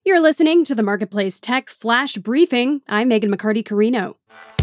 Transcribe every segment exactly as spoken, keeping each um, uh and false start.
You're listening to the Marketplace Tech Flash Briefing. I'm Megan McCarty-Carino.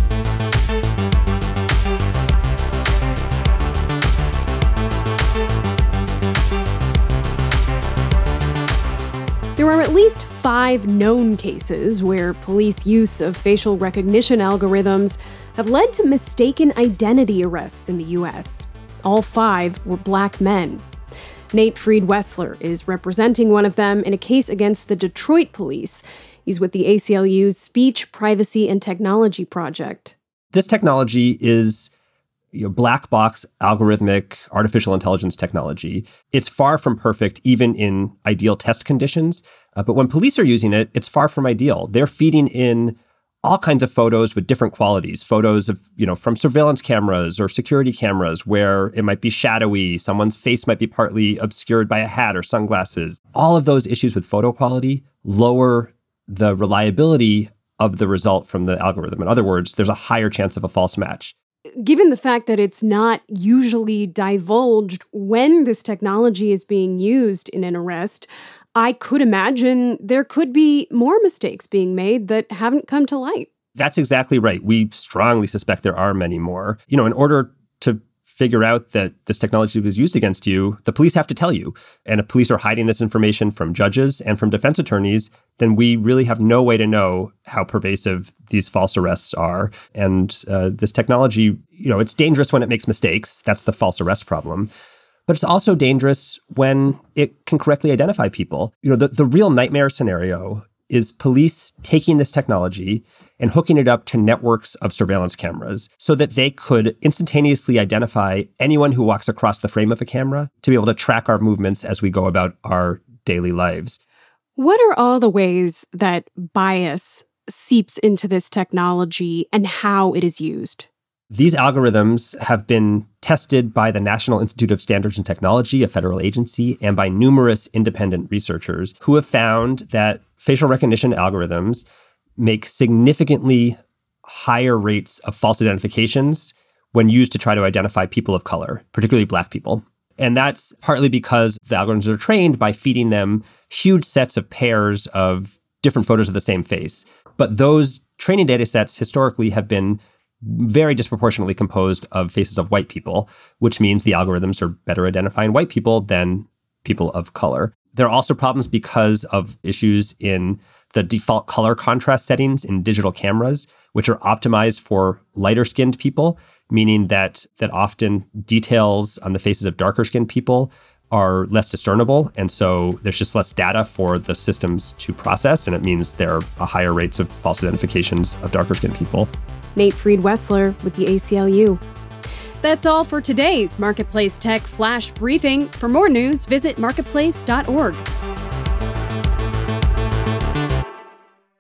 There are at least five known cases where police use of facial recognition algorithms have led to mistaken identity arrests in the U S. All five were black men. Nate Freed-Wessler is representing one of them in a case against the Detroit police. He's with the A C L U's Speech, Privacy, and Technology Project. This technology is you know, black box algorithmic artificial intelligence technology. It's far from perfect, even in ideal test conditions. Uh, but when police are using it, it's far from ideal. They're feeding in all kinds of photos with different qualities, photos of, you know, from surveillance cameras or security cameras where it might be shadowy, someone's face might be partly obscured by a hat or sunglasses. All of those issues with photo quality lower the reliability of the result from the algorithm. In other words, there's a higher chance of a false match. Given the fact that it's not usually divulged when this technology is being used in an arrest, I could imagine there could be more mistakes being made that haven't come to light. That's exactly right. We strongly suspect there are many more. You know, in order to figure out that this technology was used against you, the police have to tell you. And if police are hiding this information from judges and from defense attorneys, then we really have no way to know how pervasive these false arrests are. And uh, this technology, you know, it's dangerous when it makes mistakes. That's the false arrest problem. But it's also dangerous when it can correctly identify people. You know, the, the real nightmare scenario is police taking this technology and hooking it up to networks of surveillance cameras so that they could instantaneously identify anyone who walks across the frame of a camera to be able to track our movements as we go about our daily lives. What are all the ways that bias seeps into this technology and how it is used? These algorithms have been tested by the National Institute of Standards and Technology, a federal agency, and by numerous independent researchers who have found that facial recognition algorithms make significantly higher rates of false identifications when used to try to identify people of color, particularly black people. And that's partly because the algorithms are trained by feeding them huge sets of pairs of different photos of the same face. But those training data sets historically have been very disproportionately composed of faces of white people, which means the algorithms are better identifying white people than people of color. There are also problems because of issues in the default color contrast settings in digital cameras, which are optimized for lighter-skinned people, meaning that that often details on the faces of darker-skinned people are less discernible. And so there's just less data for the systems to process, and it means there are higher rates of false identifications of darker-skinned people. Nate Freed-Wessler with the A C L U. That's all for today's Marketplace Tech Flash Briefing. For more news, visit marketplace dot org.